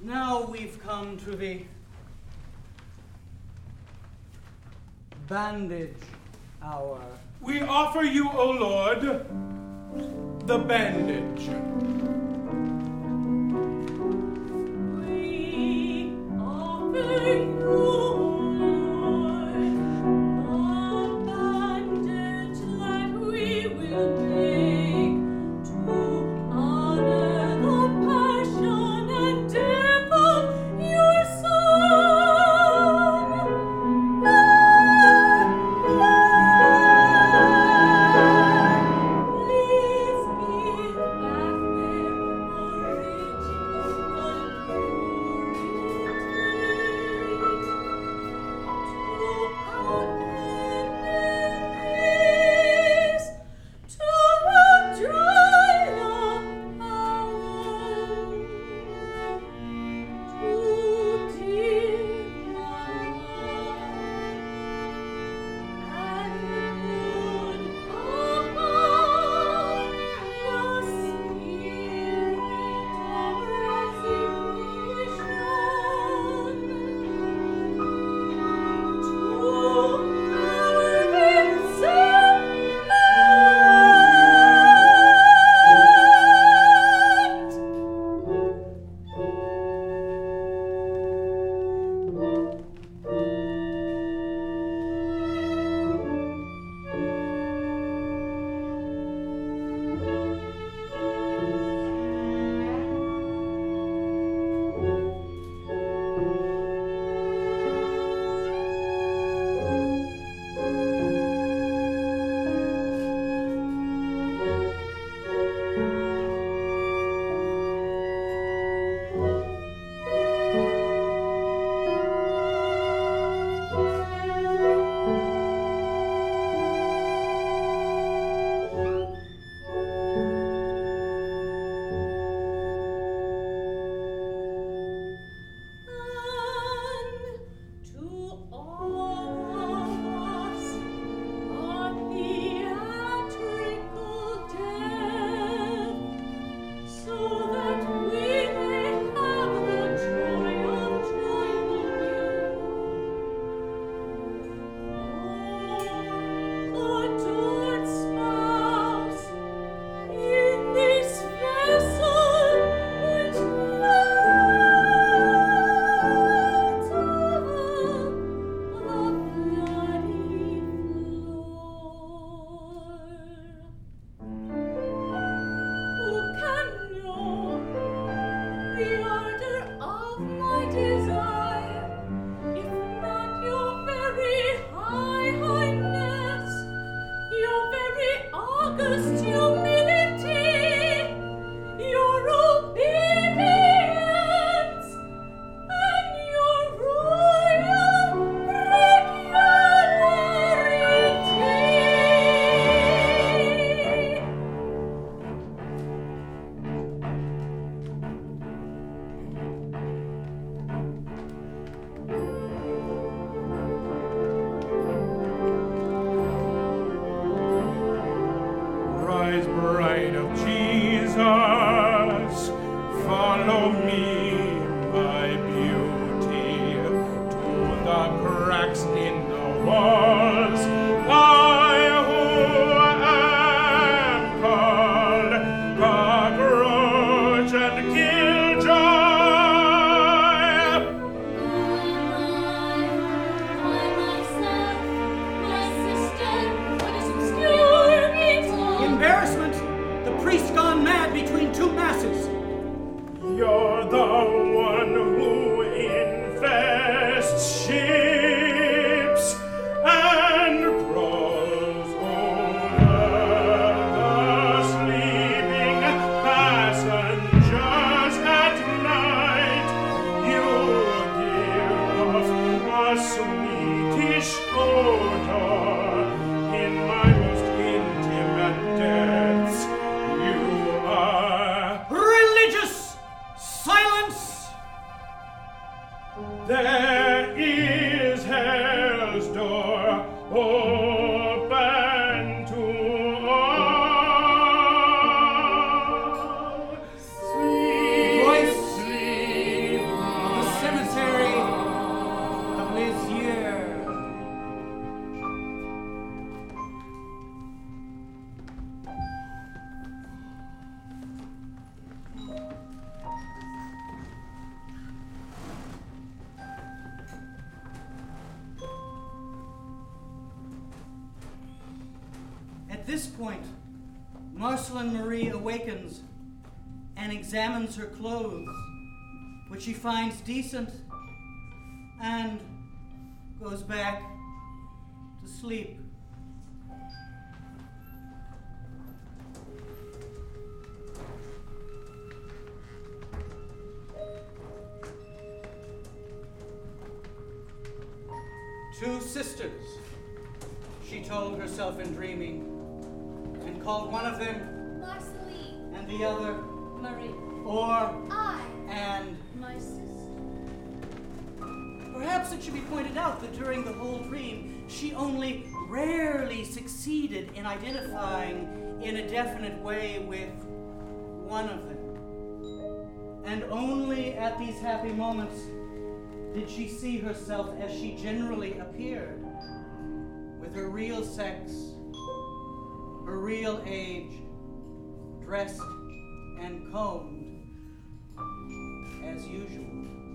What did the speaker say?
Now we've come to the bandage hour. We offer you, O Lord, the bandage. We offer you, Lord, the bandage that we will make to honor the passion and death of your Son. Please give back their original At this point, Marceline Marie awakens and examines her clothes, which she finds decent, and goes back to sleep. Two sisters, she told herself in dreaming, and called one of them Marceline. and the other Marie. or I. and. My sister. Perhaps it should be pointed out that during the whole dream, she only rarely succeeded in identifying in a definite way with one of them. And only at these happy moments did she see herself as she generally appeared, with her real sex, her real age, dressed and combed as usual.